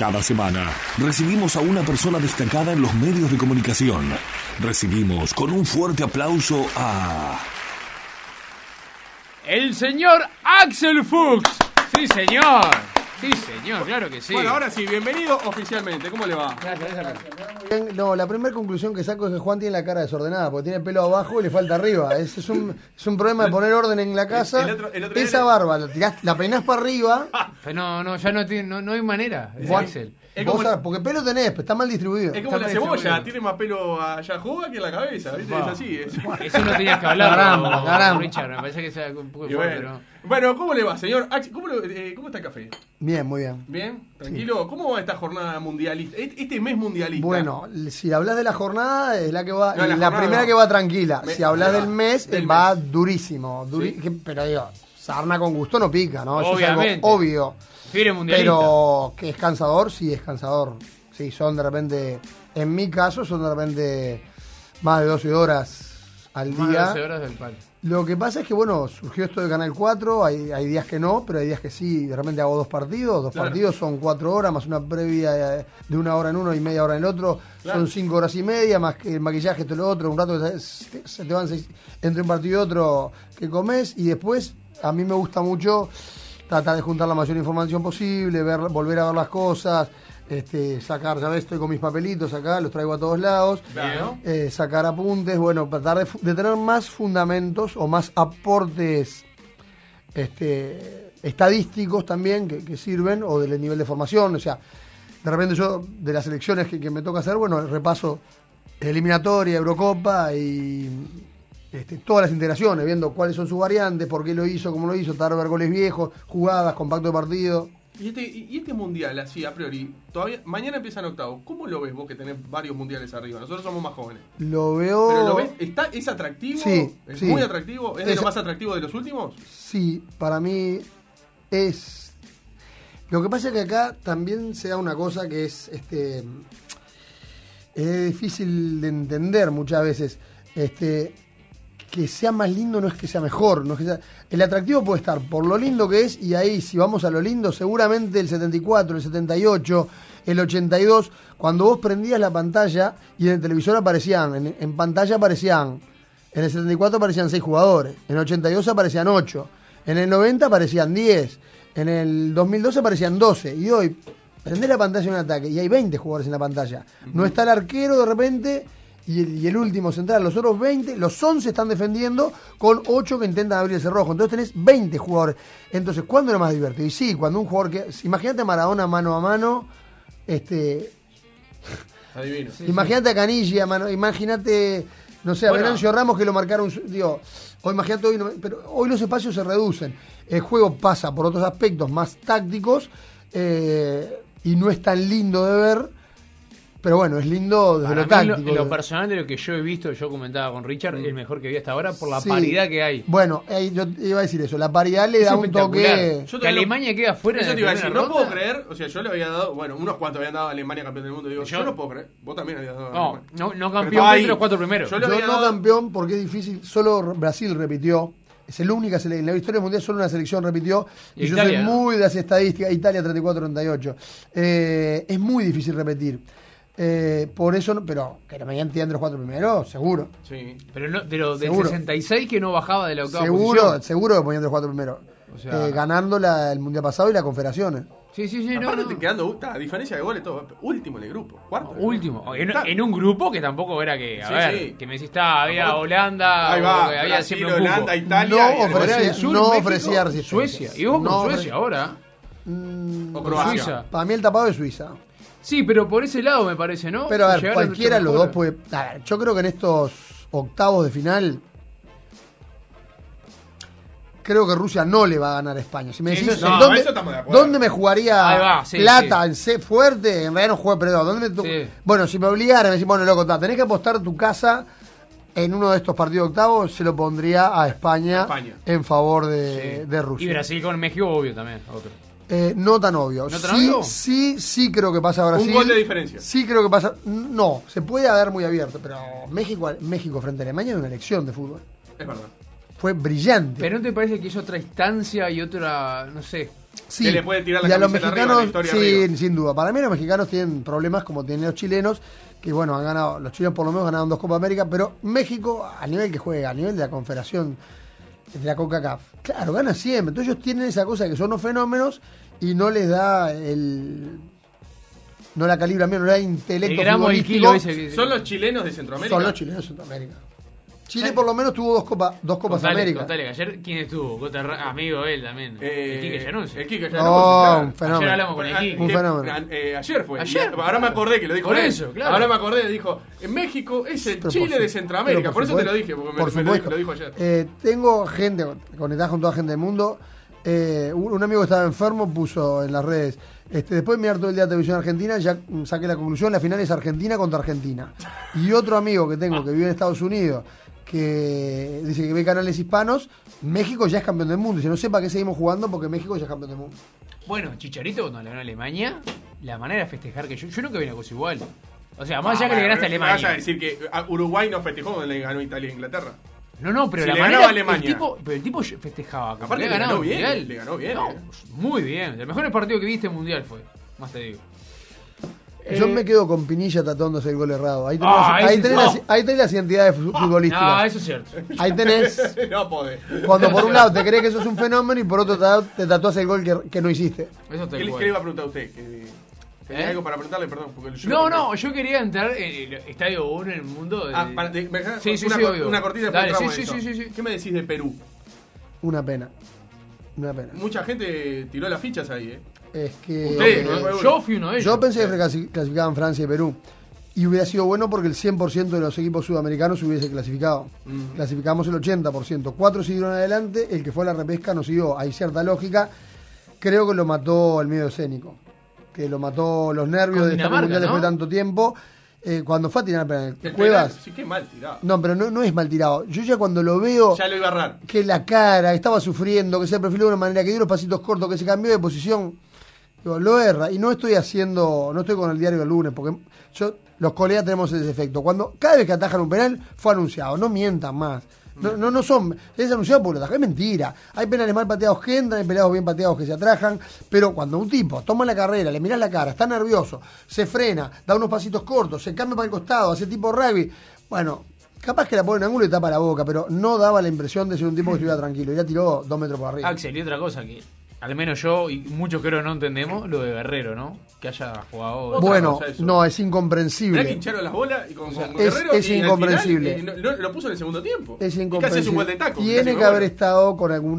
Cada semana recibimos a una persona destacada en los medios de comunicación. Recibimos con un fuerte aplauso a... ¡el señor Axel Fuchs! ¡Sí, señor! Sí, señor, claro que sí. Bueno, ahora sí, bienvenido oficialmente. ¿Cómo le va? Gracias. No, la primera conclusión que saco es que Juan tiene la cara desordenada, porque tiene pelo abajo y le falta arriba. Es un problema de poner orden en la casa. El otro Esa barba, la peinás para arriba. Pero no, ya no hay manera, Axel. Es Vos como- sabés, porque pelo tenés, pero está mal distribuido. Es como la Está cebolla, distribuido. tiene más pelo allá juega que en la cabeza, ¿viste? Es así. Eso no tenías que hablar, Caramba. Richard. Me parece que sea un poco Y fuerte, bueno. ¿no? Bueno, ¿cómo le va, señor? ¿Cómo está el café? Bien, muy bien. ¿Bien? ¿Tranquilo? ¿Cómo va esta jornada mundialista? Este mes mundialista. Bueno, si hablas de la jornada, es la que va, No, la la jornada primera no. que va tranquila. Si hablas ahí va. del mes, Del va mes. durísimo. Sí. Pero digo, sarna con gusto no pica, ¿no? Eso es Obviamente. algo obvio. Fiebre mundialista. Pero que es cansador, sí es cansador. Sí, son de repente, en mi caso, son de repente más de 12 horas al Más de día. 12 horas del palo. Lo que pasa es que, bueno, surgió esto de Canal 4, hay días que no, pero hay días que sí, de repente hago dos partidos Claro. partidos son 4 horas, más una previa de 1 hora en uno y media hora en el otro, Claro. son 5 horas y media, más que el maquillaje, todo lo otro, un rato que se te van entre un partido y otro que comes, y después a mí me gusta mucho tratar de juntar la mayor información posible, volver a ver las cosas, sacar, ya ves, estoy con mis papelitos acá, los traigo a todos lados, Claro. sacar apuntes, bueno, tratar de tener más fundamentos o más aportes estadísticos también que sirven, o del nivel de formación, o sea, de repente yo, de las elecciones que me toca hacer, bueno, repaso eliminatoria, Eurocopa y todas las integraciones, viendo cuáles son sus variantes, por qué lo hizo, cómo lo hizo, tratar de ver goles viejos, jugadas, compacto de partido. Y este mundial, así a priori, todavía mañana empiezan octavos. ¿Cómo lo ves vos que tenés varios mundiales arriba? Nosotros somos más jóvenes. Lo veo... ¿Pero lo ves? ¿Es atractivo? Sí, ¿Es sí. muy atractivo? ¿Es de Es- lo más atractivo de los últimos? Sí, para mí es... Lo que pasa es que acá también se da una cosa que es difícil de entender muchas veces. Que sea más lindo no es que sea mejor. No es que sea... El atractivo puede estar por lo lindo que es, y ahí, si vamos a lo lindo, seguramente el 74, el 78, el 82, cuando vos prendías la pantalla y en el televisor aparecían, en pantalla aparecían, en el 74 aparecían 6 jugadores, en el 82 aparecían 8, en el 90 aparecían 10, en el 2012 aparecían 12, y hoy prendés la pantalla en un ataque y hay 20 jugadores en la pantalla. No está el arquero de repente y el último central, los otros 20, los 11 están defendiendo con 8 que intentan abrir el cerrojo. Entonces tenés 20 jugadores. Entonces, ¿cuándo es lo más divertido? Y sí, cuando un jugador que... Imagínate a Maradona mano a mano, Adivino. imagínate a Canilla, imagínate, no sé, a Bueno. Venancio Ramos que lo marcaron, digo, o imagínate hoy, pero hoy los espacios se reducen. El juego pasa por otros aspectos más tácticos y no es tan lindo de ver, pero bueno, es lindo desde lo Para mí, táctico. en lo personal de lo que yo he visto, yo comentaba con Richard, el mejor que vi hasta ahora por la Sí. paridad que hay. Bueno, yo iba a decir eso, la paridad le Es da un espectacular. toque... Yo Que Alemania queda fuera Eso de te iba a la decir, primera no puedo ronda. creer, o sea, yo le había dado, bueno, unos cuantos habían dado a Alemania campeón del mundo, digo, yo no puedo creer, vos también habías dado a No, Alemania. no Pero campeón estaba ahí. entre los 4 primeros. Yo le Yo había no dado- campeón porque es difícil, solo Brasil repitió, es la única selección, en la historia mundial solo una selección repitió, y yo Italia, soy ¿no? muy de las estadísticas, Italia 34-38, es muy difícil repetir, por eso, pero que la mañana entre los 4 primeros, seguro, Sí. Pero no, del Seguro. 66 que no bajaba de la octava seguro posición. que ponían entre los 4 primeros, O sea- ganando el mundial pasado y las confederaciones. Sí, no, Aparte no. te quedando, a diferencia de goles, todo, último en el grupo, cuarto. Último. Está. En un grupo que tampoco era que, a Sí, ver, sí. que me decís, había Tampoco- Holanda, Ahí o va, que había Brasil, siempre un cupo. Holanda, Italia No y el- ofrecía- Corea del Sur, no México, ofrecía resistencia. Suecia. Y vos No con ofrecía- Suecia ahora. O Croacia. Suiza. Para mí el tapado es Suiza. Sí, pero por ese lado me parece, ¿no? Pero a ver, Llegaron cualquiera de mucho los dos mejor. puede... A ver, yo creo que en estos octavos de final, creo que Rusia no le va a ganar a España. Si me Sí, decís, eso sí. ¿en No, dónde, eso estamos de acuerdo. ¿dónde me jugaría Ahí va, sí, plata sí. en C fuerte? En realidad no juega perdedor. ¿Dónde me Sí. Bueno, si me obligara, me decís, bueno, loco, tenés que apostar tu casa en uno de estos partidos octavos, se lo pondría a España, España. en favor de Rusia. Y Brasil con México, obvio también. Otro. No tan obvio. ¿No tan sí, obvio? sí creo que pasa a Brasil. Un gol de diferencia. Sí creo que pasa. No, se puede haber muy abierto, pero México frente a Alemania es una elección de fútbol. Es verdad. fue brillante. Pero ¿no te parece que es otra instancia y otra, no sé? Sí, que le puede tirar la y a los camiseta mexicanos, arriba, la sí, historia arriba. sin duda. Para mí los mexicanos tienen problemas como tienen los chilenos, que bueno, han ganado, los chilenos por lo menos ganaron 2 Copa América, pero México, a nivel que juega, a nivel de la Confederación de la CONCACAF, claro, gana siempre. Entonces ellos tienen esa cosa que son los fenómenos y no les da no la calibran bien, no le da intelecto El gramo del futbolístico. kilo ese que... Son los chilenos de Centroamérica. Son los chilenos de Centroamérica. Chile por lo menos tuvo dos Copas América. Contale, ayer ¿quién estuvo? Amigo él también. El Quique Llanunce. El Quique No, Llanunce, un fenómeno. Ayer hablamos con el Quique. Un fenómeno. Ayer fue. Ayer. Ahora me acordé que lo dijo Por él. eso, claro. Ahora me acordé, dijo, en México es el Pero Chile de Centroamérica. pero Por eso te supuesto, lo dije, porque por me supuesto. lo dijo ayer. Tengo gente, conectada con toda gente del mundo. Un amigo que estaba enfermo puso en las redes, después de mirar todo el día de televisión argentina, ya saqué la conclusión, la final es Argentina contra Argentina. Y otro amigo que tengo que vive en Estados Unidos, que dice que ve canales hispanos, México ya es campeón del mundo. Dice, no sé para qué seguimos jugando porque México ya es campeón del mundo. Bueno, Chicharito cuando le ganó a Alemania, la manera de festejar que yo nunca vi una cosa igual. O sea, más allá que le ganaste a Me vas a Alemania. decir que Uruguay no festejó cuando le ganó Italia e Inglaterra. No, pero Si la le manera ganaba a Alemania. pero el tipo festejaba. como Aparte que le había ganó ganado el bien, Mundial. le ganó bien, No, muy bien. El mejor partido que viste en Mundial fue. Más te digo. Yo me quedo con Pinilla tatuándose el gol errado. Ahí ese tenés, no. ahí tenés las identidades futbolísticas. No, eso es cierto. Ahí tenés, No podés. cuando por un lado te crees que sos un fenómeno y por otro lado te tatuás el gol que no hiciste. Eso ¿Qué te le iba a preguntar a usted? ¿Tenía algo para preguntarle? Perdón. Porque yo No, yo quería entrar en el Estadio 1 en el mundo de... ¿me dejás Sí, una, una cortita Dale, después sí, entramos en eso? sí. ¿Qué me decís de Perú? Una pena. Mucha gente tiró las fichas ahí, Es que Usted, No, yo fui uno de ellos. yo pensé que clasificaban Francia y Perú. Y hubiera sido bueno porque el 100% de los equipos sudamericanos se hubiese clasificado. Clasificamos el 80%. 4 siguieron adelante, el que fue a la repesca no siguió. Hay cierta lógica. Creo que lo mató el miedo escénico. Que lo mató los nervios Con de estar en el Dinamarca, mundial después de ¿no? tanto tiempo. Cuando fue a tirar penal, El Cuevas. penal, sí, qué mal tirado. No, pero no es mal tirado. Yo ya cuando lo veo, Ya lo iba a errar. que la cara, que estaba sufriendo, que se perfiló de una manera, que dio los pasitos cortos, que se cambió de posición, digo, lo erra. Y no estoy con el diario del lunes, porque los colegas tenemos ese efecto. Cada vez que atajan un penal, fue anunciado. No mientan más. No son. Es anunciado porque lo atajan. Es mentira. Hay penales mal pateados que entran, hay penales bien pateados que se atrajan. Pero cuando un tipo toma la carrera, le mirás la cara, está nervioso, se frena, da unos pasitos cortos, se cambia para el costado, hace tipo rugby. Bueno, capaz que la pone en ángulo y tapa la boca, pero no daba la impresión de ser un tipo que estuviera tranquilo. Y ya tiró 2 metros por arriba. Axel, y otra cosa que al menos yo y muchos creo no entendemos, lo de Guerrero, ¿no? Que haya jugado... Bueno, cosa eso. no, es Mirá que incomprensible. hincharon las bolas y con es Guerrero y al incomprensible. final, lo puso en el segundo tiempo. Es Y casi es un gol de incomprensible. taco. Tiene que haber estado con algún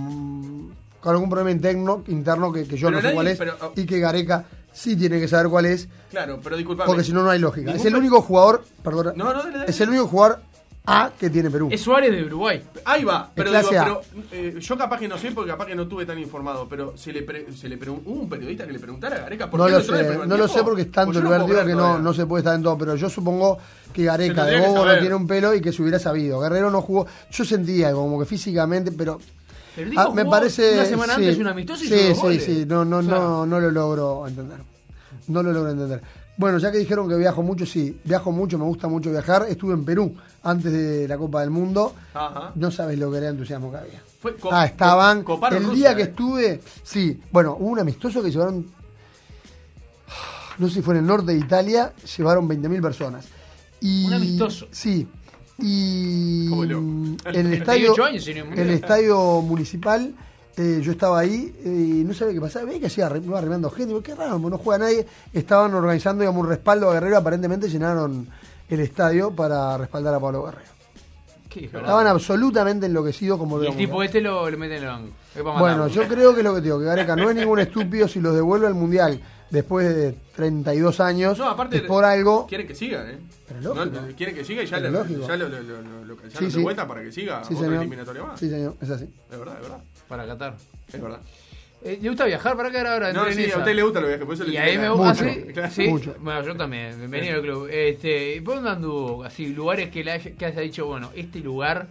problema interno que yo Pero no sé nadie- cuál es pero- y que Gareca sí tiene que saber cuál es, Claro, pero disculpame. porque si no, no hay lógica. Ningún Es el pe- único jugador, perdona, No, dale. es el único jugador A que tiene Perú. Es Suárez de Uruguay. Ahí va, pero, clase A. yo capaz que no sé porque capaz que no estuve tan informado, pero hubo un periodista que le preguntara a Gareca por No qué lo entró en el sé, primer no lo tiempo. sé porque es tanto Pues el yo no puedo vértigo que creer no, todavía. no se puede estar en todo, pero yo supongo que Gareca Se de tendría que bobo no saber. tiene un pelo y que se hubiera sabido. Guerrero no jugó, yo sentía como que físicamente, pero Pero el tipo me jugó parece una semana sí, antes un amistoso y sí, hizo 2 sí, goles. sí, no O sea, lo logro entender. No lo logro entender. Bueno, ya que dijeron que viajo mucho, sí, viajo mucho, me gusta mucho viajar. Estuve en Perú antes de la Copa del Mundo. Ajá. No sabes lo que era el entusiasmo que había. Fue Estaban. coparon El Rusia, día que estuve, sí, bueno, hubo un amistoso que llevaron, no sé si fue en el norte de Italia, llevaron 20.000 personas. Y, Un amistoso. Sí. Y ¿Cómo no? en el 38 estadio, años, señor Mundial. el estadio municipal, yo estaba ahí y no sabía qué pasaba. Veía que iba arrimando gente. Digo, qué raro, no juega nadie. Estaban organizando, digamos, un respaldo a Guerrero. Aparentemente llenaron el estadio para respaldar a Pablo Guerrero. qué Estaban absolutamente enloquecidos como Y lo el tipo lo meten en el banco. Es para Bueno, matarlo. yo creo que lo que te digo, que Gareca no es ningún estúpido si los devuelve al Mundial después de 32 años. No, aparte es por algo. quieren que siga, ¿eh? Pero lógico. Quieren que siga y ya Pero lo lógico. cancelaron Sí, de sí. vuelta para que siga Sí, otra señor. eliminatoria más. Sí, señor, es así. Es verdad. Para Qatar. Es verdad. ¿Le gusta viajar para quedar ahora? No, Entré en sí, esa. a usted le gusta los viajes, por eso le Y a mí me gusta. gusta, Mucho, ¿sí? ¿Sí? mucho. Bueno, yo también, bienvenido al club. ¿Por dónde anduvo? Así, lugares que haya dicho, bueno, este lugar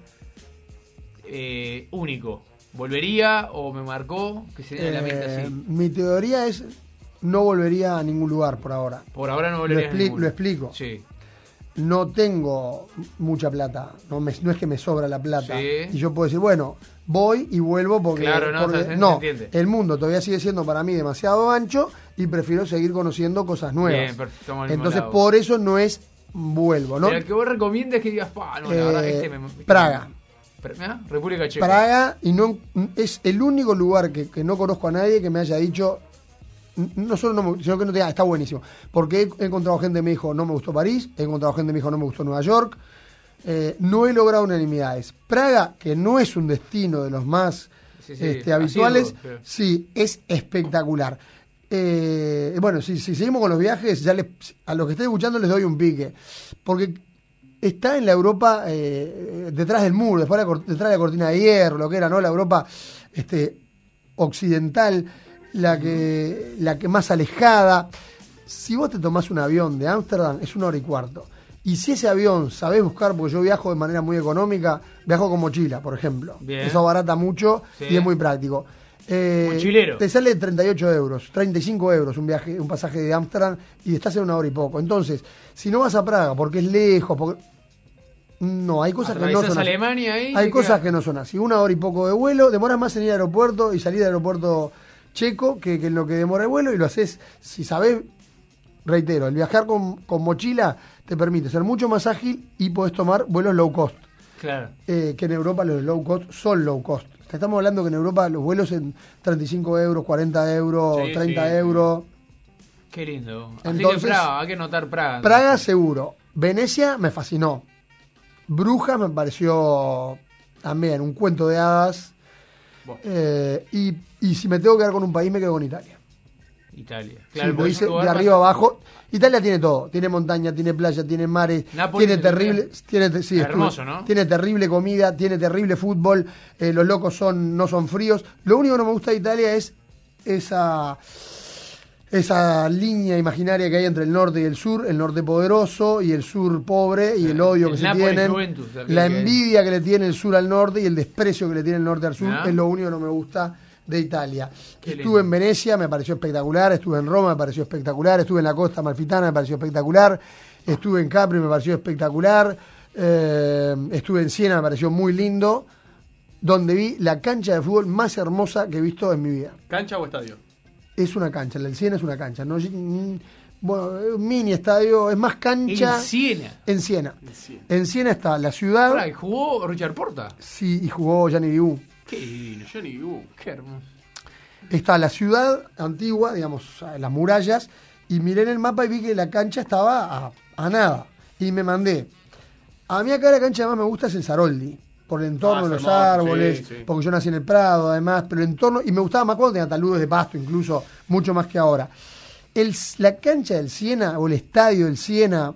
único. ¿Volvería o me marcó? Que se den la mente así. Mi teoría es no volvería a ningún lugar por ahora. Por ahora no volvería a ningún. Lo explico. Sí. no tengo mucha plata, no es que me sobra la plata. Sí. Y yo puedo decir, bueno, voy y vuelvo porque... Claro, no, porque- se no, entiende. el mundo todavía sigue siendo para mí demasiado ancho y prefiero seguir conociendo cosas nuevas. Bien, perfecto, estamos al mismo Entonces, lado. por eso no es vuelvo, ¿no? Pero el que vos recomiendes que digas, pa, no, la verdad, Praga. ¿Ah? República Checa. Praga, y no es el único lugar que no conozco a nadie que me haya dicho, no solo no me, sino que no te diga, está buenísimo. Porque he encontrado gente que me dijo, no me gustó París, he encontrado gente que me dijo, no me gustó Nueva York. No he logrado unanimidades. Praga, que no es un destino de los más Sí, habituales, asiduo, pero- sí, es espectacular. Bueno, si seguimos con los viajes, a los que estén escuchando les doy un pique. Porque está en la Europa detrás del muro, detrás de la cortina de hierro, lo que era, ¿no? La Europa occidental, la que más alejada. Si vos te tomás un avión de Ámsterdam, es 1 hora y cuarto. Y si ese avión sabés buscar, porque yo viajo de manera muy económica, viajo con mochila, por ejemplo. Bien. Eso abarata mucho Sí. y es muy práctico. Mochilero. Te sale 38 euros, 35 euros un pasaje de Ámsterdam y estás en 1 hora y poco. Entonces, si no vas a Praga porque es lejos, no, hay cosas que no Atravesás son así. Alemania ahí, Hay te cosas queda- que no son así. 1 hora y poco de vuelo, demoras más en ir al aeropuerto y salir del aeropuerto checo que en lo que demora el vuelo, y lo haces, si sabés, reitero, el viajar con mochila te permite ser mucho más ágil y podés tomar vuelos low cost. Claro. Que en Europa los low cost son low cost. Estamos hablando que en Europa los vuelos en 35 euros, 40 euros, Sí, 30 sí. euros. Qué lindo. Así Entonces, que Praga, hay que notar Praga. Praga seguro. Venecia me fascinó. Brujas me pareció también un cuento de hadas. Bueno. Y si me tengo que quedar con un país, me quedo con Italia. Italia. Sí, Claro, lo porque es hice un lugar de más- arriba abajo. Italia tiene todo. Tiene montaña, tiene playa, tiene mares, Nápoles tiene también. terrible... sí, Hermoso, ¿no? Tiene terrible comida, tiene terrible fútbol. Los locos no son fríos. Lo único que no me gusta de Italia es esa línea imaginaria que hay entre el norte y el norte poderoso y el sur pobre, y el odio el que se Napoli tienen, Juventus, aquel la que hay. envidia que le tiene el sur al norte y el desprecio que le tiene el norte al sur, ¿Ah? es lo único que no me gusta de Italia. Qué lindo. Estuve en Venecia, me pareció espectacular, estuve en Roma, me pareció espectacular, estuve en la costa amalfitana, me pareció espectacular, estuve en Capri, me pareció espectacular, estuve en Siena, me pareció muy lindo, donde vi la cancha de fútbol más hermosa que he visto en mi vida. ¿Cancha o estadio? Es una cancha, el del Siena es una cancha. No, bueno, un mini estadio, es más cancha. En Siena. En Siena. Siena. En Siena está la ciudad. Pará, ¿y jugó Richard Porta? Sí, y jugó Gianni Dibu. Qué divino. Johnny Qué hermoso. Está la ciudad antigua, digamos, las murallas, y miré en el mapa y vi que la cancha estaba a nada. Y me mandé. A mí acá la cancha que más me gusta es el Saroldi, por el entorno Ah, de es los hermoso, árboles, sí, sí. porque yo nací en el Prado además, pero el entorno, y me gustaba más cuando tenía taludes de pasto, incluso, mucho más que ahora. La cancha del Siena, o el estadio del Siena,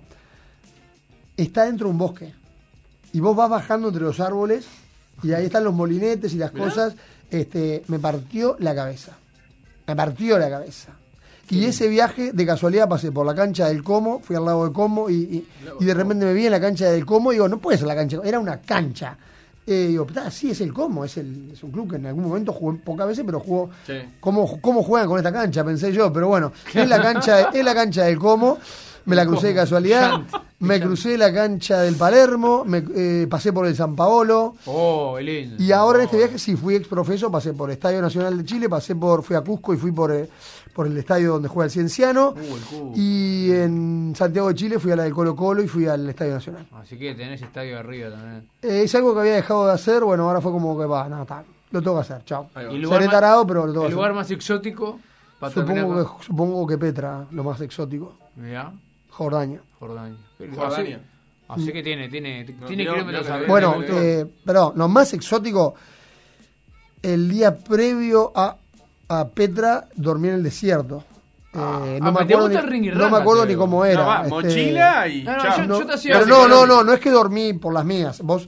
está dentro de un bosque. Y vos vas bajando entre los árboles, y ahí están los molinetes y las Mirá. cosas. Me partió la cabeza. Me partió la cabeza. Y ese viaje, de casualidad, pasé por la cancha del Como, fui al lago de Como, y de repente me vi en la cancha del Como y digo, no puede ser la cancha, era una cancha. Digo, sí, es el Como, es un club que en algún momento jugué pocas veces, pero jugó. Sí. ¿Cómo juegan con esta cancha? Pensé yo, pero bueno, es la cancha del Como. Me la crucé de casualidad. Me crucé la cancha del Palermo, pasé por el San Paolo. Oh, qué lindo. Y ahora en este viaje sí fui exprofeso, pasé por el Estadio Nacional de Chile, fui a Cusco y fui por el estadio donde juega el Cienciano. El Cusco. Y en Santiago de Chile fui a la del Colo Colo y fui al Estadio Nacional. Así que tenés estadio arriba también. Es algo que había dejado de hacer, bueno, ahora fue como que va, nada, lo tengo que hacer, chao. Ahí va. ¿Y el Seré más- tarado, pero lo tengo que el hacer. lugar más exótico? Para terminar Supongo que Petra, lo más exótico. Mirá, Jordania. Jordania. Jordania. Así que tiene No, kilómetros no, alrededor. Bueno, Me gustó. pero lo más exótico, el día previo a Petra dormí en el desierto. No me ¿te acuerdo, gusta el ring y no me ranga, acuerdo te ni digo? cómo era. No, va, mochila y No, no, chao. yo te hacía Pero así, no es que dormí por las mías. Vos,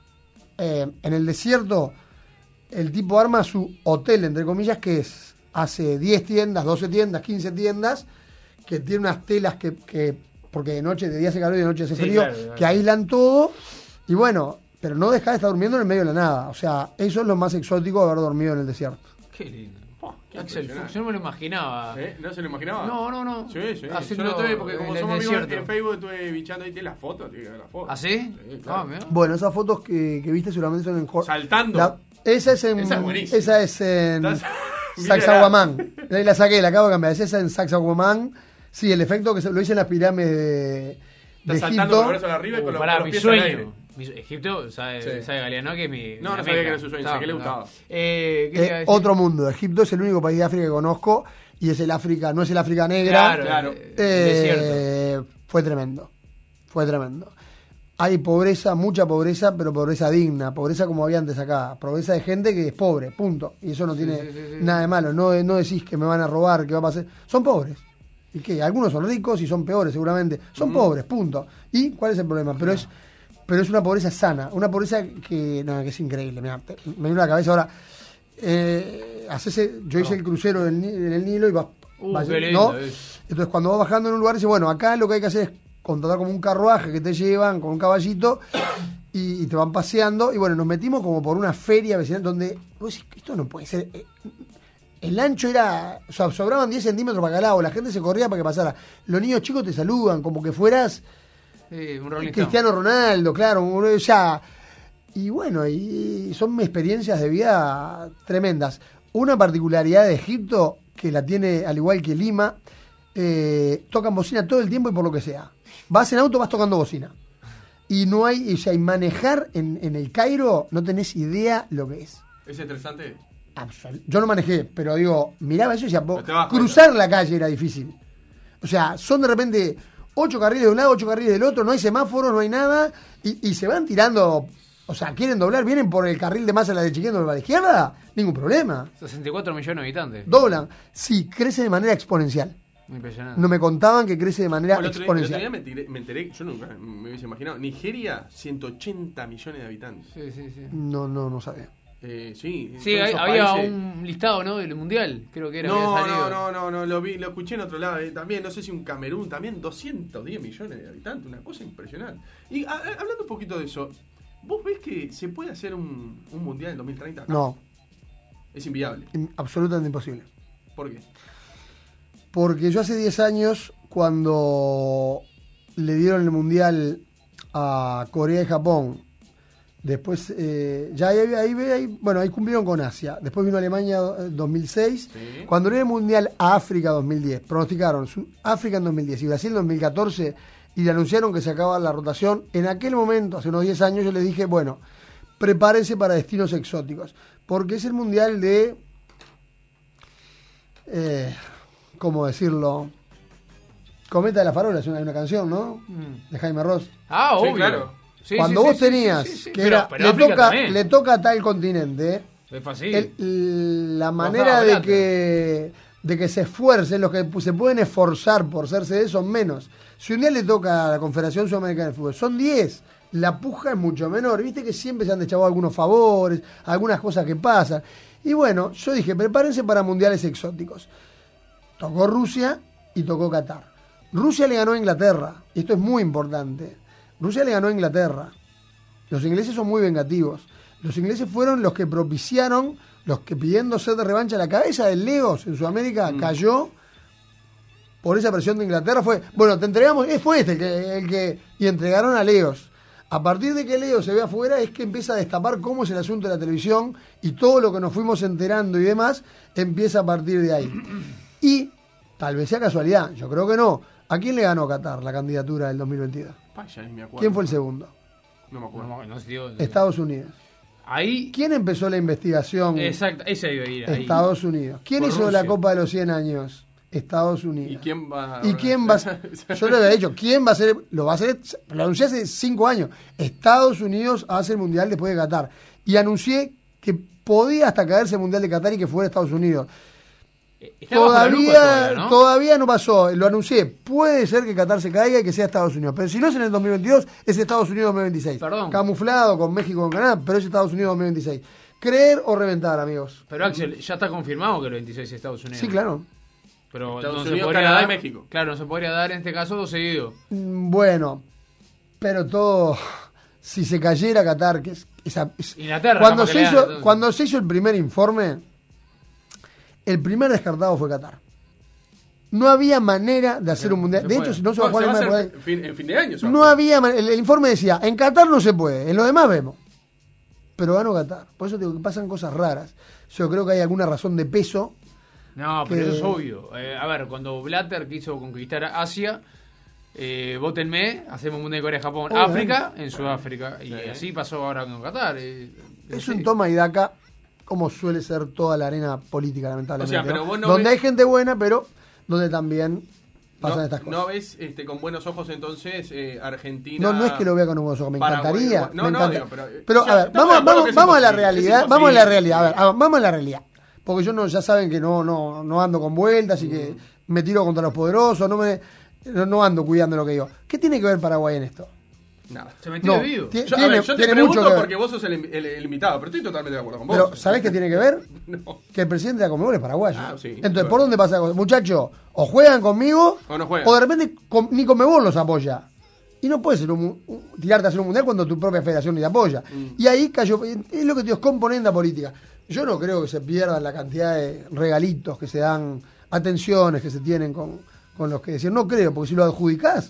en el desierto, el tipo arma su hotel, entre comillas, que hace 10 tiendas, 12 tiendas, 15 tiendas, que tiene unas telas porque de noche, de día hace calor y de noche hace Sí, frío, claro. que aíslan todo, y bueno, pero no dejás de estar durmiendo en el medio de la nada. O sea, eso es lo más exótico de haber dormido en el desierto. Qué lindo. Axel Fuchs, yo no me lo imaginaba. ¿No se lo imaginaba? No. Sí. Haciendo Yo lo tuve porque como el somos amigos desierto. en Facebook estuve bichando ahí, tiene las fotos, tiene la foto. ¿Ah, sí? Claro. Mirá. Bueno, esas fotos que viste seguramente son en Saltando. Esa es en. Esa es buenísima. Esa es en. Estás- Sacsayhuamán. La saqué, la acabo de cambiar. Esa es en Sacsayhuamán. Sí, el efecto que lo hice en las pirámides de Estás saltando Egipto. con los brazos arriba y con los, Pará, con los mi pies al aire. sueño. Egipto, sabe Sí. Galeano que es mi. No, mi no sabía que meca. era su sueño, sé que le gustaba. ¿Qué te iba a decir? Otro mundo. Egipto es el único país de África que conozco y es el África, no es el África negra. Claro. Claro. Desierto. Fue tremendo. Hay pobreza, mucha pobreza, pero pobreza digna, pobreza como había antes acá, pobreza de gente que es pobre, punto. Y eso no tiene sí. nada de malo, no decís que me van a robar, que va a pasar. Son pobres. ¿Y qué? Algunos son ricos y son peores seguramente. Son pobres, punto. ¿Y cuál es el problema? Pero es una pobreza sana, una pobreza que es increíble. Mirá, me viene a la cabeza ahora. Yo hice el crucero en el Nilo y vas qué lindo, ¿no? Entonces cuando vas bajando en un lugar dice, bueno, acá lo que hay que hacer es contratar como un carruaje que te llevan con un caballito y te van paseando. Y bueno, nos metimos como por una feria vecinal donde vos decís, esto no puede ser. El ancho era, o sea, sobraban 10 centímetros para cada lado, la gente se corría para que pasara. Los niños chicos te saludan como que fueras Un Rolling Stone. Cristiano Ronaldo, claro, ya. Y bueno, y son experiencias de vida tremendas. Una particularidad de Egipto, que la tiene al igual que Lima, tocan bocina todo el tiempo y por lo que sea. Vas en auto, vas tocando bocina. Y no hay, o sea, y manejar en el Cairo no tenés idea lo que es. ¿Es estresante? Yo no manejé, pero digo, miraba eso y decía, Pero te das cruzar la calle era difícil. O sea, son de repente 8 carriles de un lado, 8 carriles del otro, no hay semáforos, no hay nada, y se van tirando, o sea, quieren doblar, vienen por el carril de más a la derecha y quieren doblar a la izquierda, ningún problema. 64 millones de habitantes. Doblan. Sí, crece de manera exponencial. Impresionante. No me contaban que crece de manera Bueno, el otro exponencial. día me enteré, yo nunca me hubiese imaginado. Nigeria, 180 millones de habitantes. Sí. No sabía. Sí, Sí, todos esos había países. un listado, ¿no? Del mundial, creo que era. que había salido. No, lo escuché en otro lado. También, no sé si un Camerún, también 210 millones de habitantes, una cosa impresionante. Y hablando un poquito de eso, ¿vos ves que se puede hacer un mundial en 2030 acá? No, Es inviable. absolutamente imposible. ¿Por qué? Porque yo hace 10 años, cuando le dieron el mundial a Corea y Japón, después ya ahí cumplieron con Asia. Después vino Alemania 2006. Sí. Cuando le dieron el mundial a África 2010, pronosticaron África en 2010 y Brasil en 2014 y le anunciaron que se acababa la rotación. En aquel momento, hace unos 10 años, yo les dije, bueno, prepárense para destinos exóticos, porque es el mundial de... ¿cómo decirlo? Cometa de la Farola, es una canción, ¿no? De Jaime Ross. Ah, Sí, obvio. claro. Sí, Cuando sí, vos sí, tenías sí, sí. que Pero África también. le toca a tal continente, Es fácil. la manera Bajaba de barato. que se esfuercen, los que se pueden esforzar por serse de son menos. Si un día le toca a la Confederación Sudamericana de Fútbol, son 10. La puja es mucho menor. Viste que siempre se han deschavado algunos favores, algunas cosas que pasan. Y bueno, yo dije, prepárense para mundiales exóticos. Tocó Rusia y tocó Qatar. Rusia le ganó a Inglaterra. Y esto es muy importante. Rusia le ganó a Inglaterra. Los ingleses son muy vengativos. Los ingleses fueron los que propiciaron, los que pidiendo ser de revancha, la cabeza del Leos en Sudamérica cayó por esa presión de Inglaterra. Bueno, te entregamos, fue el que y entregaron a Leos. A partir de que Leo se ve afuera es que empieza a destapar cómo es el asunto de la televisión y todo lo que nos fuimos enterando y demás empieza a partir de ahí. Y tal vez sea casualidad, yo creo que no. ¿A quién le ganó Qatar la candidatura del 2022? Ya ni me acuerdo. ¿Quién fue el segundo? No me acuerdo. No sé, digo, Estados Unidos. Ahí. ¿Quién empezó la investigación? Exacto, ese iba a ir. Ahí. Estados Unidos. ¿Quién Por hizo Rusia. la Copa de los 100 años? Estados Unidos. ¿Y quién va ¿Y quién va a ser? Yo le había dicho, ¿quién va a ser? Lo va a hacer, lo anuncié hace 5 años. Estados Unidos hace el Mundial después de Qatar. Y anuncié que podía hasta caerse el Mundial de Qatar y que fuera Estados Unidos. Está bajo la lupa ¿no? Todavía no pasó, lo anuncié. Puede ser que Qatar se caiga y que sea Estados Unidos. Pero si no es en el 2022, es Estados Unidos 2026. Perdón. Camuflado con México y con Canadá, pero es Estados Unidos 2026. Creer o reventar, amigos. Pero Axel, ya está confirmado que el 26 es Estados Unidos. Sí, claro. Pero Estados no se Unidos, podría Canadá y dar, México. Claro, no se podría dar en este caso 2 seguidos. Bueno, pero todo, si se cayera Qatar, que es Inglaterra, cuando capaz que le dan, entonces. cuando se hizo el primer informe, el primer descartado fue Qatar. No había manera de hacer un mundial. De hecho, si no se va a jugar en fin de año. No había el informe decía, en Qatar no se puede, en lo demás vemos. Pero ganó Qatar. Por eso digo que pasan cosas raras. Yo creo que hay alguna razón de peso. No, pero eso es obvio. A ver, cuando Blatter quiso conquistar Asia, vótenme, hacemos mundial de Corea-Japón, África, en Sudáfrica. Y así pasó ahora con Qatar. Es un toma y daca, como suele ser toda la arena política, lamentablemente. O sea, pero vos no donde ves... hay gente buena, pero donde también pasan estas cosas. ¿No ves con buenos ojos entonces Argentina? No es que lo vea con buenos ojos, me encantaría. No, me encanta. digo, pero a ver, vamos a la realidad. Vamos a la realidad. A ver, vamos a la realidad. Porque yo ya saben que no ando con vueltas y que me tiro contra los poderosos, no ando cuidando lo que digo. ¿Qué tiene que ver Paraguay en esto? Nada. Se metió vivo. Yo te pregunto porque vos sos el invitado, pero estoy totalmente de acuerdo con vos. Pero, ¿sabés qué tiene que ver? No. Que el presidente de la Conmebol es paraguayo. Sí, entonces, claro. ¿por dónde pasa la cosa? Muchachos, o juegan conmigo, o no juegan. O de repente ni Conmebol los apoya. Y no puedes tirarte a hacer un mundial cuando tu propia federación ni te apoya. Y ahí cayó, es lo que te digo, es componenda política. Yo no creo que se pierdan la cantidad de regalitos que se dan, atenciones que se tienen con los que decían. No creo, porque si lo adjudicás,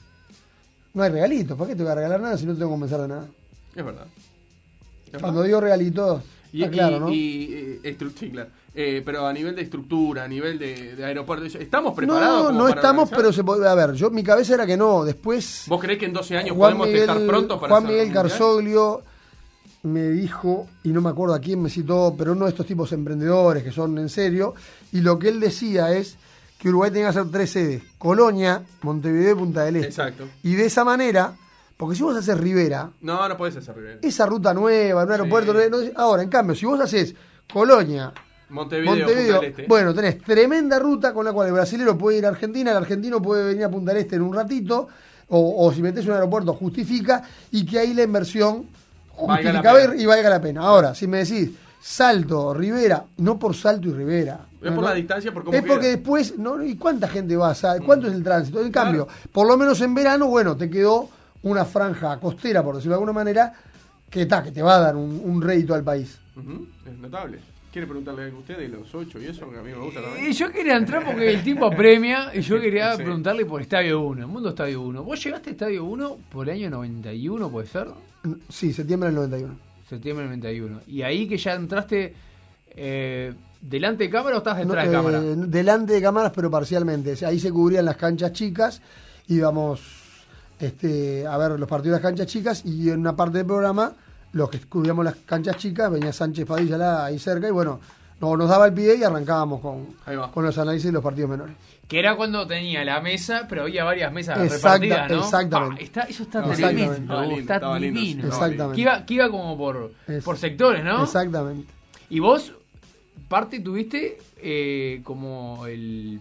no hay regalitos. ¿Para qué te voy a regalar nada si no te tengo que convencer de nada? Es verdad. Cuando digo regalitos, está claro, ¿no? Sí, claro. Pero a nivel de estructura, a nivel de aeropuerto, ¿estamos preparados? No estamos, pero se puede. A ver, mi cabeza era que no. Después. ¿Vos creés que en 12 años podemos estar prontos para Juan Miguel Carzoglio me dijo, y no me acuerdo a quién me citó, pero uno de estos tipos emprendedores que son en serio, y lo que él decía es que Uruguay tenía que hacer 3 sedes: Colonia, Montevideo y Punta del Este. Exacto. Y de esa manera, porque si vos haces Rivera, no podés hacer Rivera. Esa ruta nueva, un aeropuerto. Ahora, en cambio, si vos haces Colonia, Montevideo, Punta del Este, bueno, tenés tremenda ruta con la cual el brasilero puede ir a Argentina, el argentino puede venir a Punta del Este en un ratito, o si metés un aeropuerto justifica, y que ahí la inversión justifica y valga la pena. Ahora, si me decís Salto, Rivera, no por Salto y Rivera. Es por la distancia, por cómo es porque después, ¿y cuánta gente va? ¿Cuánto es el tránsito? En cambio, por lo menos en verano, bueno, te quedó una franja costera, por decirlo de alguna manera, que te va a dar un rédito al país. Es notable. ¿Quiere preguntarle a usted de los 8 y eso? Que a mí me gusta también. Yo quería entrar porque el tiempo apremia y yo quería preguntarle por Estadio 1, Mundo Estadio 1. ¿Vos llegaste a Estadio 1 por el año 91, puede ser? Sí, septiembre del 91. Septiembre del 91. Y ahí que ya entraste delante de cámara o estás detrás de cámara. Delante de cámaras, pero parcialmente. Ahí se cubrían las canchas chicas, íbamos a ver los partidos de las canchas chicas, y en una parte del programa, los que cubríamos las canchas chicas, venía Sánchez Padilla ahí cerca, y bueno, nos daba el pie y arrancábamos con los análisis de los partidos menores. Que era cuando tenía la mesa, pero había varias mesas repartidas, ¿no? Exactamente. Eso está tremendo. Está divino. Exactamente. Que iba como por sectores, ¿no? Exactamente. Y vos, parte tuviste como el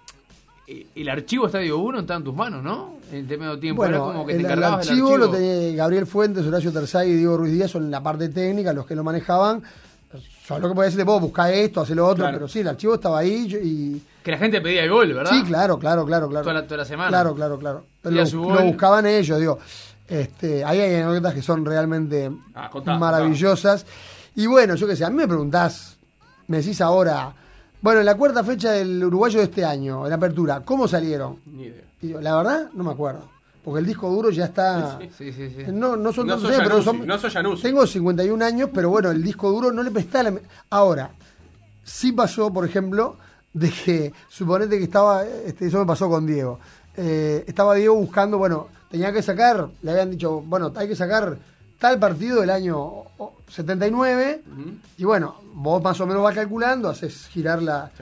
archivo Estadio 1 está en tus manos, ¿no? En medio tiempo. Bueno, era como que te el encargabas archivo del archivo. lo tenía Gabriel Fuentes, Horacio Terzay y Diego Ruiz Díaz, son la parte técnica, los que lo manejaban. Yo lo que podía decirle, vos buscá esto, hacer lo otro, pero sí, el archivo estaba ahí y... Que la gente pedía el gol, ¿verdad? Sí, claro. Toda la semana. Claro. Lo buscaban ellos, digo. Ahí hay anécdotas que son realmente maravillosas. Y bueno, yo qué sé, a mí me preguntás, me decís ahora, bueno, en la cuarta fecha del uruguayo de este año, en la apertura, ¿cómo salieron? Ni idea. Y digo, la verdad, no me acuerdo. Porque el disco duro ya está... Sí. No son tantos años, pero son... No soy Januzzi. Tengo 51 años, pero bueno, el disco duro no le prestaba la... Ahora, sí pasó, por ejemplo, de que, suponete que estaba... eso me pasó con Diego. Estaba Diego buscando, bueno, tenía que sacar, le habían dicho, bueno, hay que sacar tal partido del año 79, y bueno, vos más o menos vas calculando, haces girar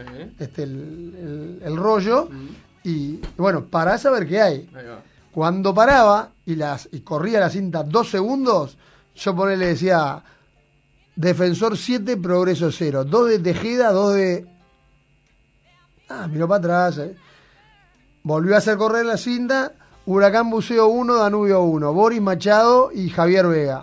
el rollo, y bueno, parás a ver qué hay. Ahí va. Cuando paraba y corría la cinta 2 segundos, yo le decía Defensor 7, Progreso 0. 2 de Tejeda, 2 de... miró para atrás. Volvió a hacer correr la cinta. Huracán Buceo 1, Danubio 1. Boris Machado y Javier Vega.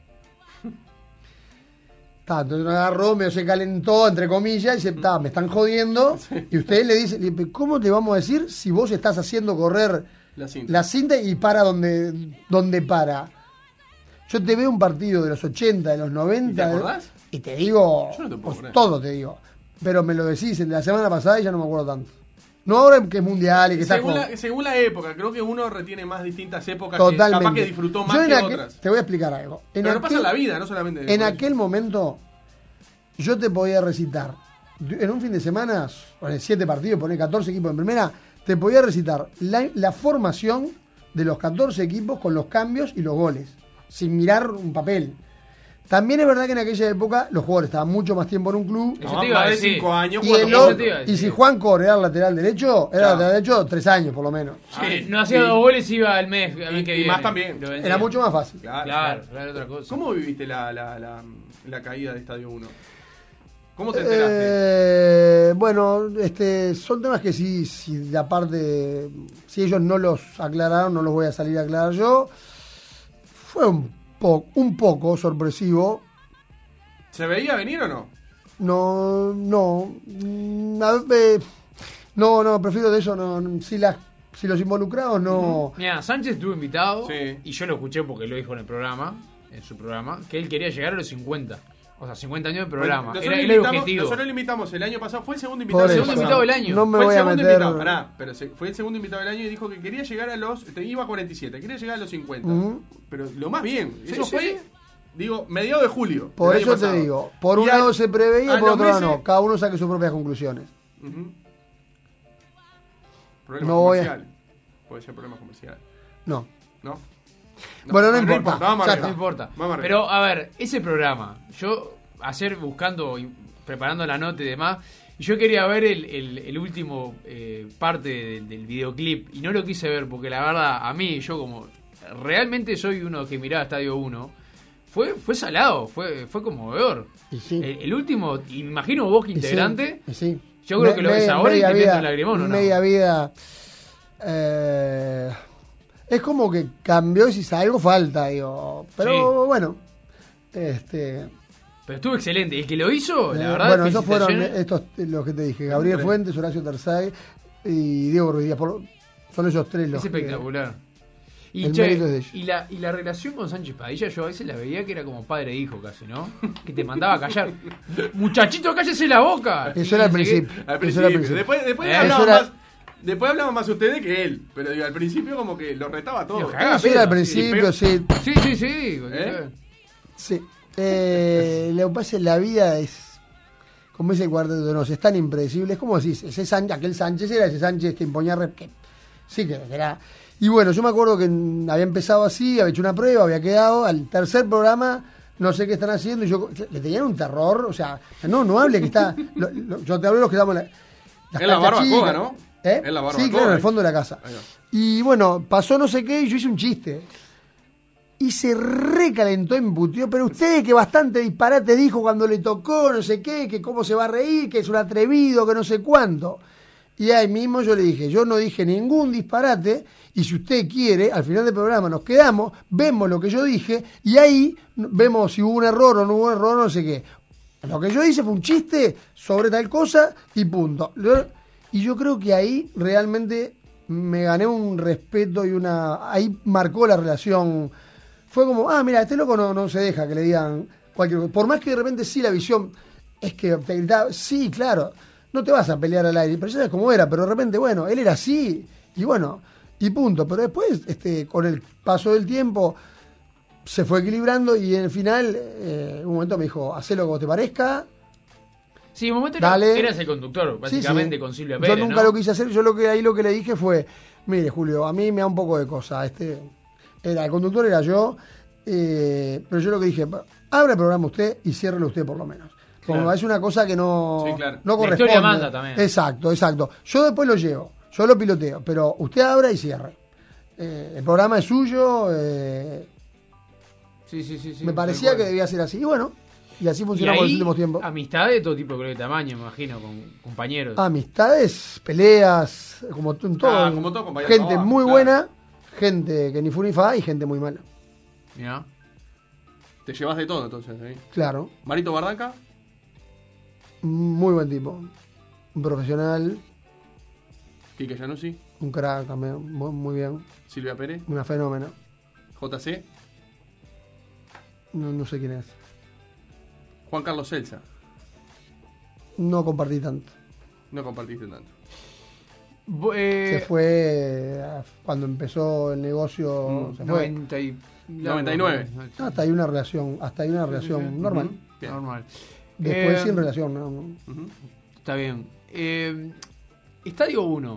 Entonces agarró, medio se calentó, entre comillas, y dice, me están jodiendo. Sí. Y usted le dice, ¿cómo te vamos a decir si vos estás haciendo correr la cinta y para donde para? Yo te veo un partido de los 80, de los 90. ¿Y te acordás? Y te digo, yo no te puedo todo te digo. pero me lo decís el de la semana pasada y ya no me acuerdo tanto. No ahora que es mundial y que está según la época, creo que uno retiene más distintas épocas. Totalmente. Que capaz que disfrutó más Yo que otras. Te voy a explicar algo. Pero no pasa en la vida, no solamente. En aquel momento, yo te podía recitar, en un fin de semana, con 7 partidos, poner 14 equipos en primera, te podía recitar la formación de los 14 equipos con los cambios y los goles, sin mirar un papel. También es verdad que en aquella época los jugadores estaban mucho más tiempo en un club. Más de 5 años. Y si Juan Cor era el lateral derecho, lateral derecho 3 años por lo menos. Sí, no hacía 2 goles, iba al mes. Que viene. Y más también. Era mucho más fácil. Claro, otra cosa. ¿Cómo viviste la caída de Estadio 1? ¿Cómo te enteraste? Bueno, son temas que si ellos no los aclararon, no los voy a salir a aclarar yo. Fue un poco sorpresivo. ¿Se veía venir o no? No, prefiero de eso, no. Si los involucrados no... Mira, Sánchez estuvo invitado, sí. Y yo lo escuché porque lo dijo en su programa, que él quería llegar a los 50. O sea, 50 años de programa. Bueno, era el objetivo. Nosotros lo invitamos el año pasado, fue el segundo invitado. El segundo invitado del año. No me fue voy el a segundo meter... invitado, pero fue el segundo invitado del año y dijo que quería llegar a los... Iba a 47, quería llegar a los 50. Pero lo más bien, eso fue... Digo, mediados de julio. Por eso te digo, por un lado se preveía y por otro lado no. Cada uno saque sus propias conclusiones. Problema comercial. Puede ser problema comercial. No. Bueno, no importa. No importa. Pero, a ver, ese programa, yo buscando y preparando la nota y demás, yo quería ver el último parte del videoclip y no lo quise ver porque la verdad, a mí, yo como realmente soy uno que miraba Estadio 1, fue salado, fue conmovedor. Sí. El último, imagino vos que integrante, sí. Yo creo que lo ves ahora y te metes un lagrimón, ¿o no? Media vida. Es como que cambió y si algo falta, digo. Pero bueno. Pero estuvo excelente. El que lo hizo, la verdad. Bueno, esos fueron los que te dije: Gabriel Fuentes, Horacio Terzay y Diego Ruiz Díaz. Son esos 3 los. Es espectacular. Y la relación con Sánchez Padilla, yo a veces la veía que era como padre e hijo casi, ¿no? Que te mandaba a callar. Muchachito, cállese la boca. Eso era al principio. Después hablaban más ustedes que él. Pero digo, al principio como que lo retaba todo. Eso era al principio, sí. Sí. Lo que pasa en la vida es, como dice el Cuarteto de Nos, es tan impredecible. Es como decís, aquel Sánchez era ese Sánchez que imponía sí, que era. Y bueno, yo me acuerdo que había empezado así, había hecho una prueba, había quedado al tercer programa, no sé qué están haciendo, y yo le tenían un terror, o sea, no hable que está. Yo te hablo de los que estamos en la barbacoa, ¿no? En la barbacoa. Sí, claro, en el fondo de la casa. Y bueno, pasó no sé qué y yo hice un chiste. Y se recalentó y me puteó, pero usted que bastante disparate dijo cuando le tocó, no sé qué, que cómo se va a reír, que es un atrevido, que no sé cuánto. Y ahí mismo yo le dije, yo no dije ningún disparate, y si usted quiere, al final del programa nos quedamos, vemos lo que yo dije, y ahí vemos si hubo un error o no hubo un error, no sé qué. Lo que yo hice fue un chiste sobre tal cosa y punto. Y yo creo que ahí realmente me gané un respeto y ahí marcó la relación. Fue como, mira, este loco no se deja que le digan cualquier cosa. Por más que de repente sí la visión es que te gritaba, sí, claro, no te vas a pelear al aire, pero ya sabes cómo era, pero de repente, bueno, él era así, y bueno, y punto. Pero después, con el paso del tiempo, se fue equilibrando y en el final, un momento me dijo, hacelo como te parezca. Sí, en un momento eras el conductor, básicamente, sí. Con Silvia Pérez. Yo nunca lo quise hacer, yo lo que le dije fue, mire, Julio, a mí me da un poco de cosa, el conductor era yo, pero yo lo que dije, abra el programa usted y ciérrelo usted por lo menos. Como es una cosa que no corresponde. La historia manda también. Exacto. Yo después lo llevo, yo lo piloteo, pero usted abra y cierre. El programa es suyo. Sí. Me parecía que debía ser así. Y bueno, y así funcionó por los últimos tiempos. Amistades de todo tipo de tamaño, me imagino, con compañeros. Amistades, peleas, como todo. Como todo compañero. Gente muy buena, gente que ni fu ni fa y gente muy mala. Mirá. Te llevas de todo entonces, ¿eh? Claro. Marito Bardanca. Muy buen tipo. Un profesional. Quique Januzzi. Un crack también. Muy bien. Silvia Pérez. Una fenómeno. JC. No sé quién es. Juan Carlos Celsa. No compartí tanto. No compartiste tanto. Se fue cuando empezó el negocio. Se fue. 99. No, hasta ahí una relación normal. Bien. Normal. Después sin relación, ¿no? Ujú. Está bien. Estadio 1.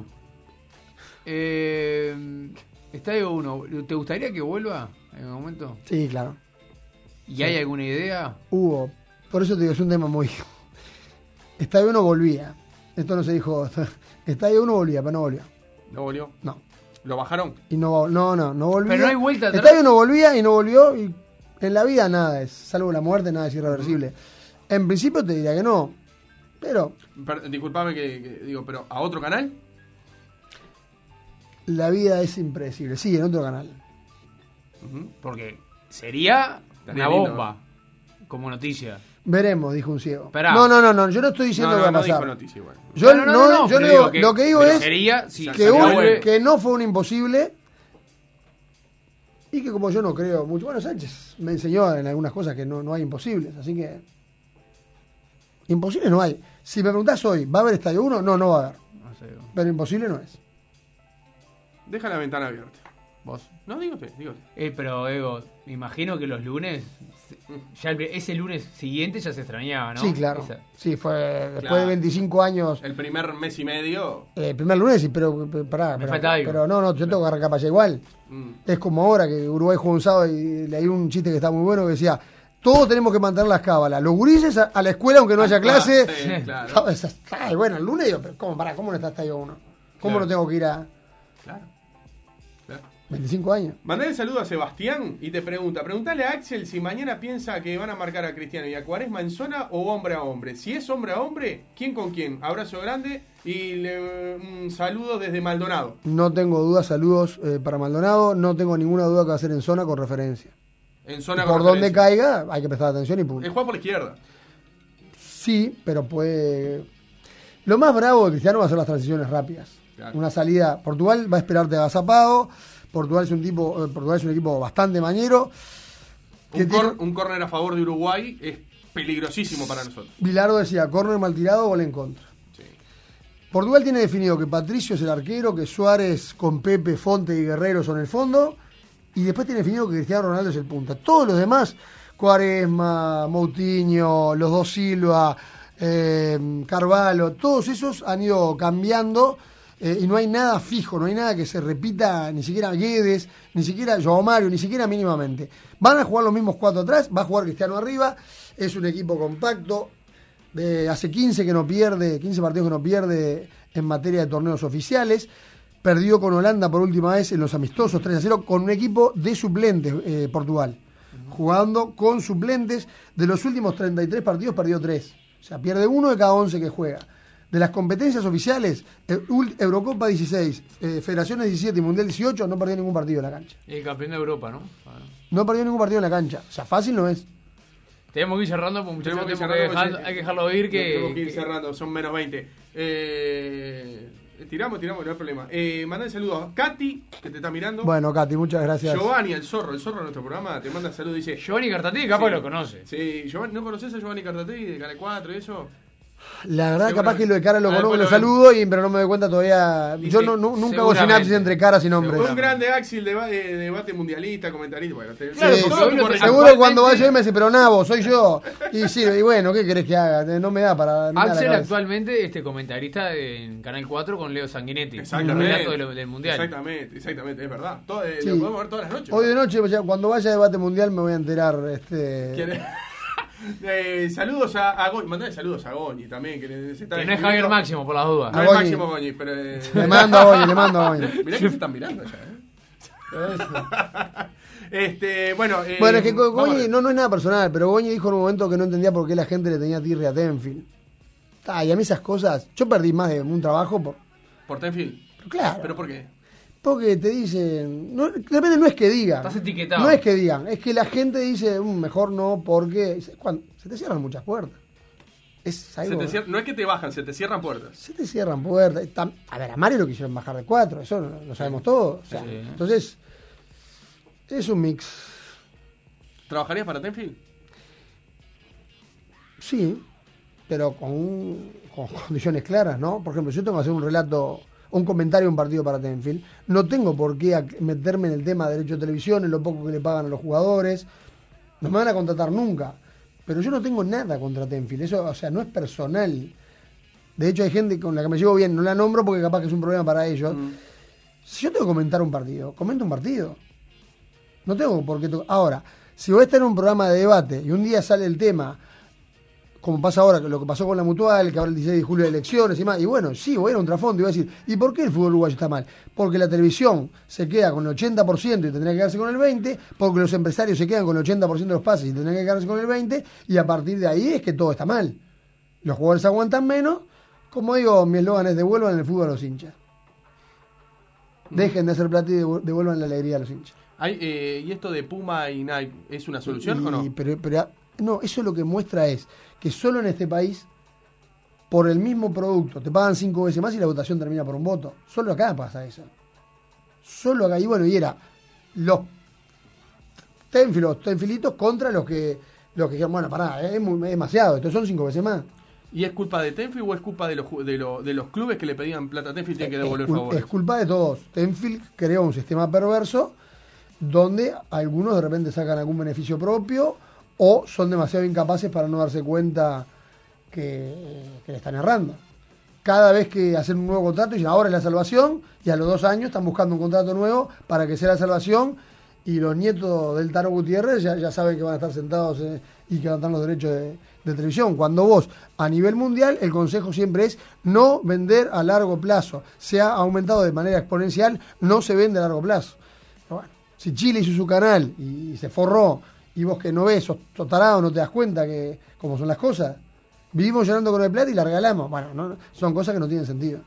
Estadio 1. ¿Te gustaría que vuelva en algún momento? Sí, claro. ¿Y hay alguna idea? Hubo. Por eso te digo, es un tema muy... Estadio 1 volvía. Esto no se dijo. Estadio 1 volvía, pero no volvió. ¿No volvió? No. ¿Lo bajaron? Y no volvía. Pero no hay vuelta atrás. Estadio 1 volvía y no volvió. Y en la vida nada es, salvo la muerte, nada es irreversible. En principio te diría que no. Pero Disculpame que digo, pero ¿a otro canal? la vida es impredecible. Sí, en otro canal. Ujú. Porque sería Estaría una lindo. bomba como noticia. Veremos, dijo un ciego. Esperá. No, yo no estoy diciendo No, que va a no dijo pasar. noticia igual. Yo No, yo pero digo, digo lo que digo pero es sería, si que, Salió vuelve- que no fue un imposible y que como yo no creo mucho. Bueno, Sánchez me enseñó en algunas cosas que no hay imposibles, así que imposible no hay. Si me preguntás hoy, ¿va a haber Estadio 1? No va a haber. No sé, Pero imposible no es. Deja la ventana abierta. vos. No, dígote. Pero, Ego, me imagino que los lunes, ya ese lunes siguiente ya se extrañaba, ¿no? Sí, claro. Esa- Sí, fue después Claro. de 25 años. El primer mes y medio. El primer lunes, sí, pero pará. Me falta algo. Pero no, yo tengo que arrancar para allá igual. mm, Es como ahora que Uruguay juega un sábado y leí un chiste que está muy bueno que decía: todos tenemos que mantener las cábalas. Los gurises a la escuela aunque no haya clase. sí, claro. Ay, bueno, el lunes digo, pero ¿cómo no está Estadio 1? ¿Cómo Claro. no tengo que ir a Claro. 25 años? Mandale el saludo a Sebastián y te preguntale a Axel si mañana piensa que van a marcar a Cristiano y a Cuaresma en zona o hombre a hombre. Si es hombre a hombre, ¿quién con quién? Abrazo grande y un saludo desde Maldonado. No tengo dudas, saludos para Maldonado. No tengo ninguna duda que va a ser en zona con referencia. En zona Por con donde referencia. caiga, hay que prestar atención y punto. Él juega por la izquierda. Sí, pero puede. Lo más bravo de Cristiano va a ser las transiciones rápidas. Claro. Una salida. Portugal va a esperarte agazapado. Portugal es un equipo bastante mañero. Que Un córner a favor de Uruguay es peligrosísimo para nosotros. Bilardo decía, córner mal tirado, gol en contra. Sí. Portugal tiene definido que Patricio es el arquero, que Suárez con Pepe, Fonte y Guerrero son el fondo, y después tiene definido que Cristiano Ronaldo es el punta. Todos los demás, Cuaresma, Moutinho, los dos Silva, Carvalho, todos esos han ido cambiando y no hay nada fijo, no hay nada que se repita, ni siquiera Guedes, ni siquiera Joao Mario, ni siquiera mínimamente. Van a jugar los mismos cuatro atrás, va a jugar Cristiano arriba, es un equipo compacto, hace 15 partidos que no pierde en materia de torneos oficiales. Perdió con Holanda por última vez en los amistosos 3-0 con un equipo de suplentes, Portugal. Jugando con suplentes. De los últimos 33 partidos perdió 3. O sea, pierde 1 de cada 11 que juega. De las competencias oficiales, Eurocopa 16, Federaciones 17 y Mundial 18, no perdió ningún partido en la cancha. El campeón de Europa, ¿no? No perdió ningún partido en la cancha. O sea, fácil no es. Tenemos que ir cerrando, porque muchachos, Tenemos que ir cerrando, hay porque que dejarlo ir. Tenemos que ir Que cerrando, son menos 20. Tiramos, no hay problema. Mandale saludos a Katy, que te está mirando. Bueno, Katy, muchas gracias. Giovanni, el zorro de nuestro programa, te manda saludos. Dice: Giovanni Cartati, capaz Sí. lo conoce. Sí, Giovanni, ¿no conoces a Giovanni Cartategui de Canal 4 y eso? La verdad, Seguramente. capaz que lo de cara lo Ah, conozco, después lo lo saludo, pero no me doy cuenta todavía. Dice, Yo nunca hago seguramente. sinapsis entre caras y nombres. Un grande Axel, debate mundialista, comentarista. Bueno, Claro, Sí, porque sí, hoy lo te- seguro cuando vaya me dice, pero Nabo, soy yo. Y sí, y bueno, ¿qué querés que haga? No me da para. no me da la Axel cabeza. actualmente comentarista en Canal 4 con Leo Sanguinetti. Exactamente. El relato del Mundial. Exactamente, es verdad. Sí. Lo podemos ver todas las noches. Hoy de noche, o sea, cuando vaya a debate mundial, me voy a enterar. ¿Quiere? Saludos a Goñi. Mandale saludos a Goñi también. Que se está Que no es escribiendo. Javier Máximo, por las dudas. No A es Goñi. Máximo Goñi, pero. Le mando a Goñi. Mirá que se están mirando ya, Bueno, Bueno, es que vamos a Goñi ver. no es nada personal, pero Goñi dijo en un momento que no entendía por qué la gente le tenía tirria a Tenfield. Y a mí esas cosas, yo perdí más de un trabajo Por Tenfield. claro. ¿Pero por qué? Porque te dicen, de repente no es que digan, Estás etiquetado. no es que digan, es que la gente dice, mejor no, porque se te cierran muchas puertas. Es algo, No es que te bajan, se te cierran puertas. se te cierran puertas. A ver, a Mario lo quisieron bajar de 4, eso lo sabemos todos. O sea, Sí. entonces, es un mix. ¿Trabajarías para Tenfield? Sí, pero con condiciones claras, ¿no? Por ejemplo, yo tengo que hacer un relato, un comentario de un partido para Tenfield, no tengo por qué meterme en el tema de derecho de televisión, en lo poco que le pagan a los jugadores, no me van a contratar nunca, pero yo no tengo nada contra Tenfield, eso, o sea, no es personal. De hecho, hay gente con la que me llevo bien, no la nombro porque capaz que es un problema para ellos. Si yo tengo que comentar un partido, comento un partido. No tengo por qué... Ahora, si voy a estar en un programa de debate y un día sale el tema, como pasa ahora, lo que pasó con la Mutual, que ahora el 16 de julio de elecciones y más, y bueno, sí, voy a ir a un trasfondo y voy a decir, ¿y por qué el fútbol uruguayo está mal? Porque la televisión se queda con el 80% y tendría que quedarse con el 20%, porque los empresarios se quedan con el 80% de los pases y tendrían que quedarse con el 20%, y a partir de ahí es que todo está mal. Los jugadores aguantan menos. Como digo, mi eslogan es: devuelvan el fútbol a los hinchas. Dejen de hacer plata y devuelvan la alegría a los hinchas. ¿Y esto de Puma y Nike es una solución o no? Pero no, eso lo que muestra es que solo en este país, por el mismo producto, te pagan 5 veces más y la votación termina por un voto. Solo acá pasa eso. Solo acá. Y bueno, y era los tenfilitos contra los que dijeron, bueno, pará, es demasiado, estos son 5 veces más. ¿Y es culpa de Tenfield o es culpa de los clubes que le pedían plata a Tenfield y tienen que devolver favores? Es culpa de todos. Tenfield creó un sistema perverso donde algunos de repente sacan algún beneficio propio o son demasiado incapaces para no darse cuenta que le están errando. Cada vez que hacen un nuevo contrato dicen ahora es la salvación, y a los 2 años están buscando un contrato nuevo para que sea la salvación, y los nietos del Tano Gutiérrez ya saben que van a estar sentados y que van a tener los derechos de televisión. Cuando vos, a nivel mundial, el consejo siempre es no vender a largo plazo. Se ha aumentado de manera exponencial, no se vende a largo plazo. Pero bueno, si Chile hizo su canal y se forró, y vos que no ves, sos tarado, no te das cuenta que cómo son las cosas, vivimos llorando con el plata y la regalamos. Bueno, no, son cosas que no tienen sentido.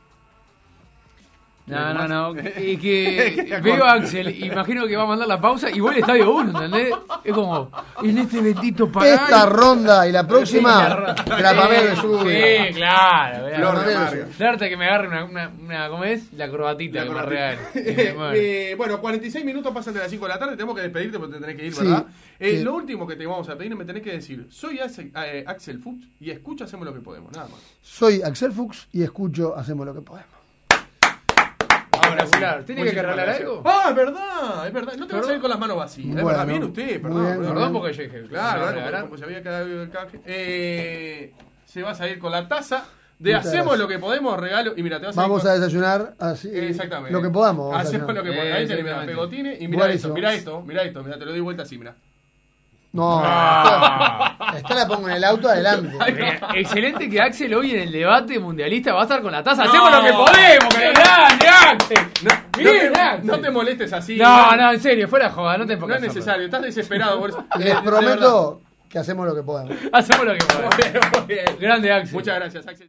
No. Y que veo a Axel, imagino que va a mandar la pausa y voy al estadio 1, ¿entendés? Es como, en este bendito país. Esta ronda y la próxima, la Pamela sube. Sí, claro. Flor que me agarre una ¿cómo es? La corbatita que me regale. Bueno, 46 minutos pasan de las 5 de la tarde, tenemos que despedirte porque te tenés que ir, ¿verdad? Sí. Lo último que te vamos a pedir, me tenés que decir, soy Axel Fuchs y escucho Hacemos lo que podemos, nada más. Soy Axel Fuchs y escucho Hacemos lo que podemos. Ahora sí. ¿Tiene que arreglar algo? Ah, es verdad. No te vas a ir con las manos vacías. Bueno, es verdad, bien usted, perdón porque yo dije. Claro, como se había quedado el canje. Se vas a ir con la taza de Hacemos lo que podemos, regalo. Y mira, te vas vamos a desayunar así. Exactamente. Lo que podamos. Hacemos lo que podemos. Ahí tenés pegotines. Y mira esto, mira, te lo doy vuelta así, mira. No, esta la pongo en el auto adelante. Excelente que Axel hoy en el debate mundialista va a estar con la taza. Hacemos lo que podemos, que grande, Axel. No te molestes así. No, en serio, fuera joda, no te pongas. No es necesario, estás desesperado por eso. Les prometo que hacemos lo que podamos. Hacemos lo que podemos. Muy bien. Grande, Axel. Muchas gracias, Axel.